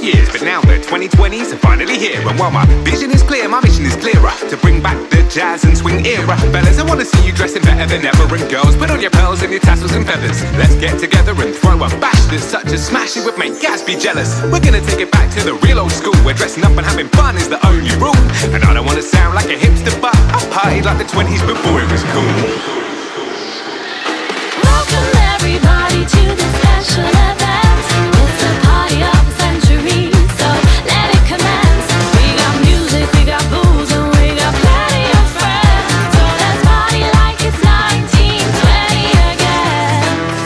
years, but now the 2020s are finally here. And while my vision is clear, my mission is clearer, to bring back the jazz and swing era. Fellas, I wanna see you dressing better than ever. And girls, put on your pearls and your tassels and feathers. Let's get together and throw a bash that's such a smash it would make Gaz be jealous. We're gonna take it back to the real old school, where dressing up and having fun is the only rule. And I don't wanna sound like a hipster, but I partied like the 20s before it was cool. Welcome everybody to this special event. It's the party of the century, so let it commence. We got music, we got booze, and we got plenty of friends. So let's party like it's 1920 again.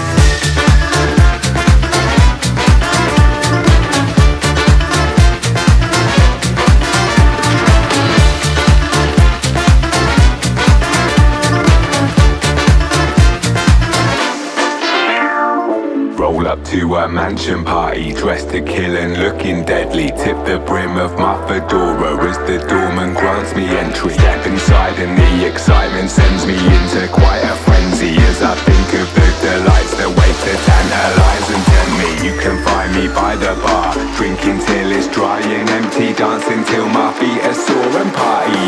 Roll up to a mansion party, dressed to kill and looking deadly. Tip the brim of my fedora as the doorman grants me entry. Step inside and the excitement sends me into quite a frenzy, as I think of the delights that wait to tantalize and tempt me. You can find me by the bar, drinking till it's dry and empty, dancing till my feet are sore and party